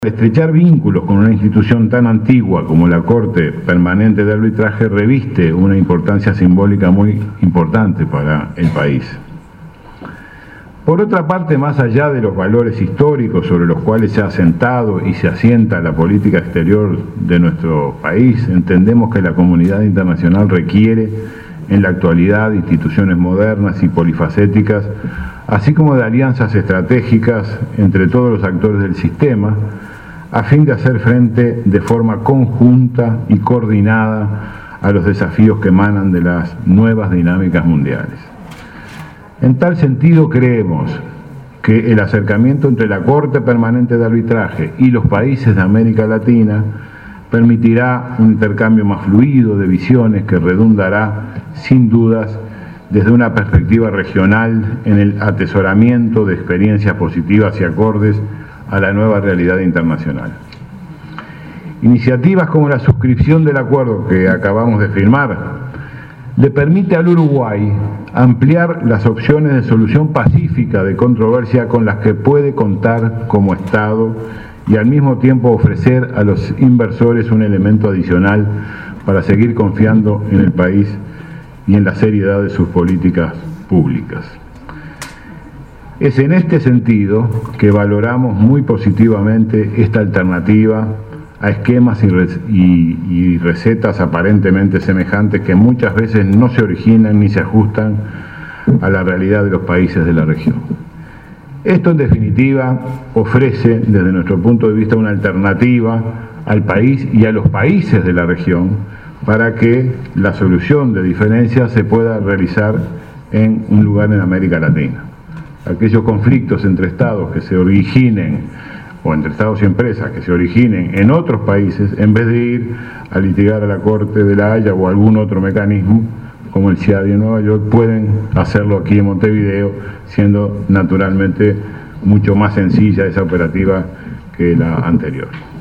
Estrechar vínculos con una institución tan antigua como la Corte Permanente de Arbitraje reviste una importancia simbólica muy importante para el país. Por otra parte, más allá de los valores históricos sobre los cuales se ha asentado y se asienta la política exterior de nuestro país, entendemos que la comunidad internacional requiere en la actualidad instituciones modernas y polifacéticas, así como de alianzas estratégicas entre todos los actores del sistema, a fin de hacer frente de forma conjunta y coordinada a los desafíos que emanan de las nuevas dinámicas mundiales. En tal sentido, creemos que el acercamiento entre la Corte Permanente de Arbitraje y los países de América Latina permitirá un intercambio más fluido de visiones que redundará, sin dudas, desde una perspectiva regional en el atesoramiento de experiencias positivas y acordes a la nueva realidad internacional. Iniciativas como la suscripción del acuerdo que acabamos de firmar le permite al Uruguay ampliar las opciones de solución pacífica de controversia con las que puede contar como Estado y al mismo tiempo ofrecer a los inversores un elemento adicional para seguir confiando en el país y en la seriedad de sus políticas públicas. Es en este sentido que valoramos muy positivamente esta alternativa a esquemas y recetas aparentemente semejantes que muchas veces no se originan ni se ajustan a la realidad de los países de la región. Esto, en definitiva, ofrece, desde nuestro punto de vista, una alternativa al país y a los países de la región para que la solución de diferencias se pueda realizar en un lugar en América Latina. Aquellos conflictos entre estados que se originen, o entre estados y empresas que se originen en otros países, en vez de ir a litigar a la Corte de la Haya o algún otro mecanismo, como el CIADI en Nueva York, pueden hacerlo aquí en Montevideo, siendo naturalmente mucho más sencilla esa operativa que la anterior.